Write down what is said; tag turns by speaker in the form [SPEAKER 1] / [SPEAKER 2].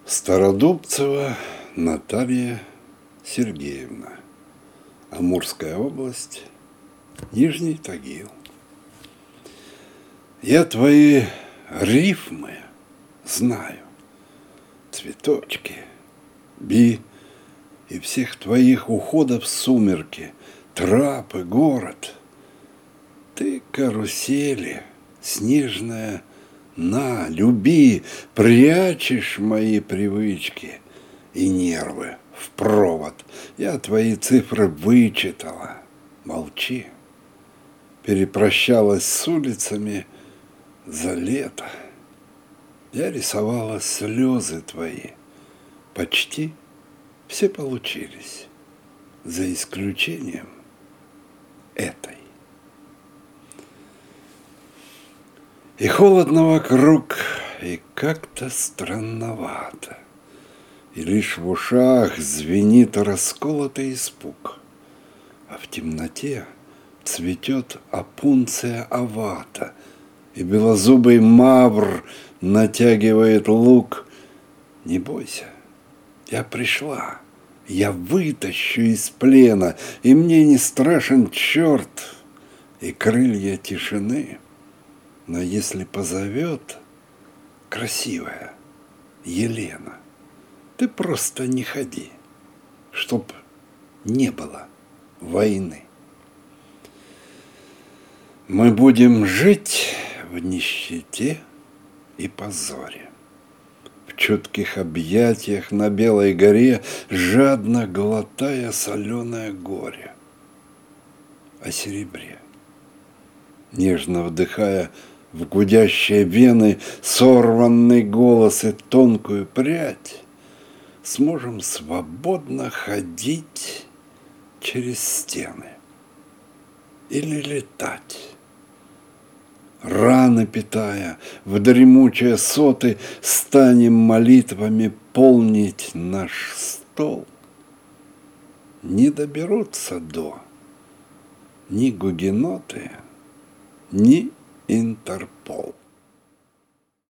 [SPEAKER 1] Стародубцева Наталья Сергеевна, Амурская область, Нижний Тагил. Я твои рифмы знаю, цветочки, би и всех твоих уходов в сумерки, трапы, город. Ты карусели, снежная, на, люби, прячешь мои привычки и нервы в провод. Я твои цифры вычитала, молчи. Перепрощалась с улицами за лето. Я рисовала слезы твои, почти все получились, за исключением этой. И холодно вокруг, и как-то странновато, и лишь в ушах звенит расколотый испуг, а в темноте цветет опунция авата, и белозубый мавр натягивает лук. Не бойся, я пришла, я вытащу из плена, и мне не страшен черт и крылья тишины. Но если позовет красивая Елена, ты просто не ходи, чтоб не было войны. Мы будем жить в нищете и позоре, в чутких объятиях на Белой горе, жадно глотая соленое горе, о серебре, нежно вдыхая в гудящие вены сорванный голос и тонкую прядь, сможем свободно ходить через стены или летать. Раны питая, в дремучие соты станем молитвами полнить наш стол. Не доберутся до ни гугеноты, ни Интерпол.